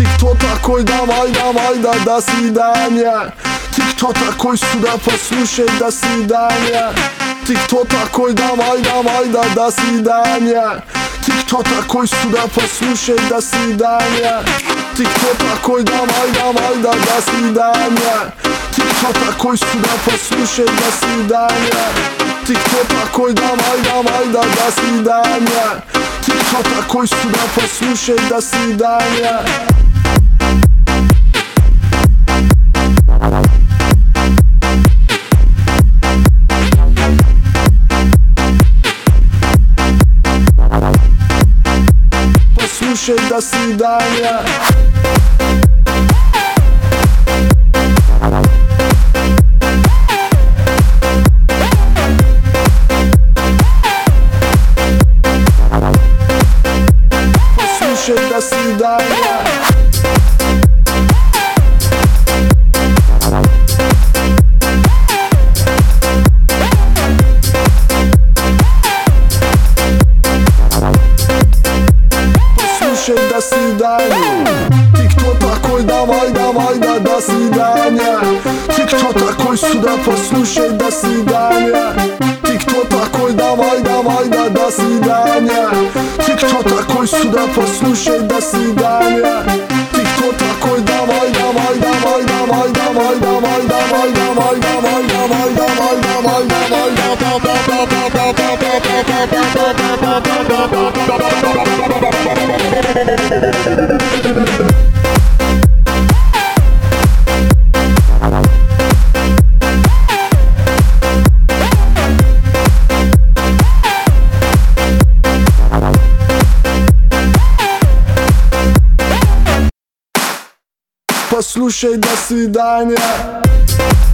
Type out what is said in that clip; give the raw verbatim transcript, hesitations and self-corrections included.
Ты кто такой, давай, давай, да, до свидания. Ты кто такой, сюда послушай, до свидания. Ты кто такой, давай, давай, да, до свидания. Ты кто такой, сюда послушай, до свидания. Ты кто такой, давай, давай, да, до свидания. Ты кто такой, сюда послушай, до свидания. Ты кто такой, давай, давай, да, до свидания. Ты кто такой, сюда послушай, до свидания. Послушай, до свидания. Послушай, до свидания. Послушай, до свидания. Ты кто такой, давай, давай, да, до свидания. Ты кто такой, сюда послушай, до свидания. Ты кто такой, давай, давай, да, до свидания. Ты кто такой, сюда послушай, до свидания. Ты кто такой, давай, давай, давай, давай, давай, давай, давай, давай, давай, давай, давай, давай, послушай, до свидания.